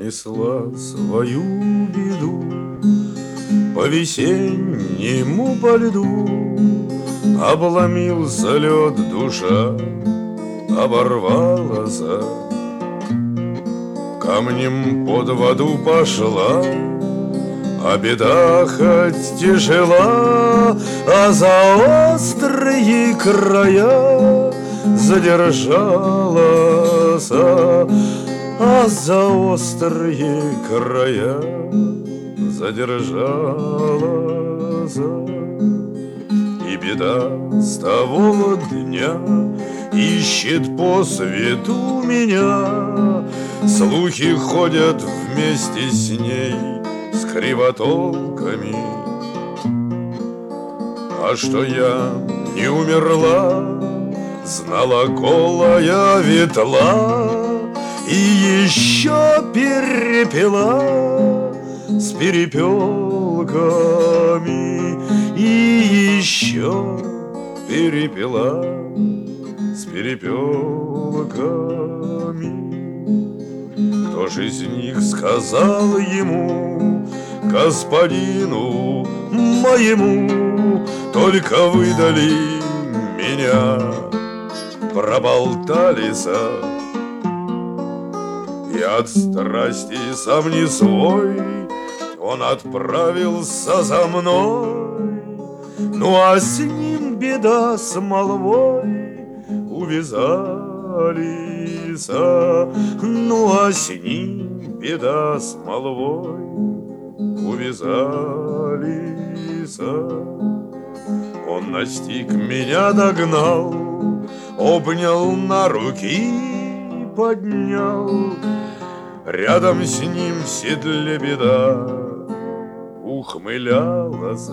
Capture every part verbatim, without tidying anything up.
несла свою беду по весеннему по льду. Обломился лед, душа оборвалась, камнем под воду пошла, а беда хоть тяжела, а за острые края задержалась, а за острые края задержалась. И беда с того дня ищет по свету меня, слухи ходят вместе с ней, с кривотолками. А что я не умерла, знала голая ветла, и еще перепела с перепелками, и еще перепела с перепелками. Кто же из них сказал ему, господину моему, только выдали меня, проболтались, и от страсти сам не свой он отправился за мной. Ну а с ним беда с молвой увязались, ну а с ним беда с молвой увязались. Он настиг меня, догнал, обнял на руки, поднял. Рядом с ним в седле беда ухмылялась,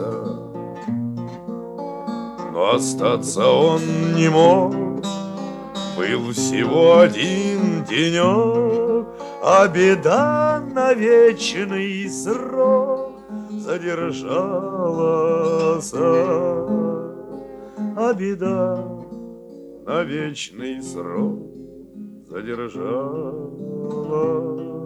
но остаться он не мог. Был всего один денек, а беда на вечный срок задержалась, а беда на вечный срок задержалась.